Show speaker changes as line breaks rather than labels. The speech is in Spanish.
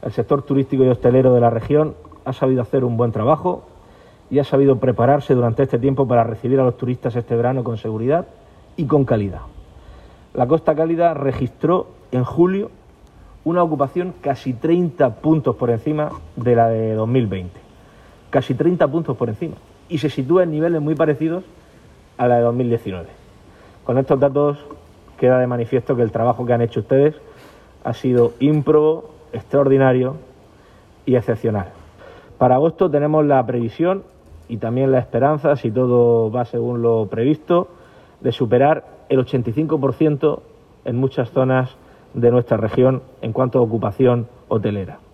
El sector turístico y hostelero de la región ha sabido hacer un buen trabajo y ha sabido prepararse durante este tiempo para recibir a los turistas este verano con seguridad y con calidad. La Costa Cálida registró en julio una ocupación casi 30 puntos por encima de la de 2020. Casi 30 puntos por encima. Y se sitúa en niveles muy parecidos a la de 2019. Con estos datos queda de manifiesto que el trabajo que han hecho ustedes ha sido ímprobo, extraordinario y excepcional. Para agosto tenemos la previsión y también la esperanza, si todo va según lo previsto, de superar el 85% en muchas zonas de nuestra región en cuanto a ocupación hotelera.